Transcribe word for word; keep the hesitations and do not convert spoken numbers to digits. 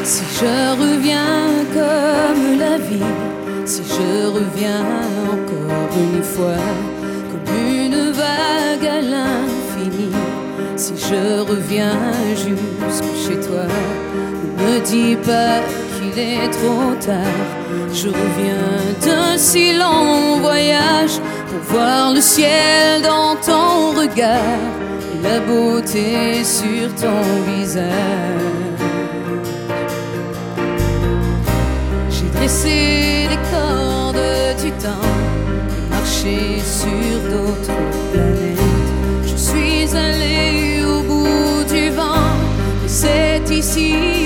Si je reviens comme la vie, si je reviens encore une fois, comme une vague à l'infini, si je reviens jusque chez toi, ne me dis pas qu'il est trop tard. Je reviens d'un si long voyage pour voir le ciel dans ton regard et la beauté sur ton visage. J'ai dressé les cordes du temps et marché sur d'autres planètes. Je suis allé au bout du vent, mais c'est ici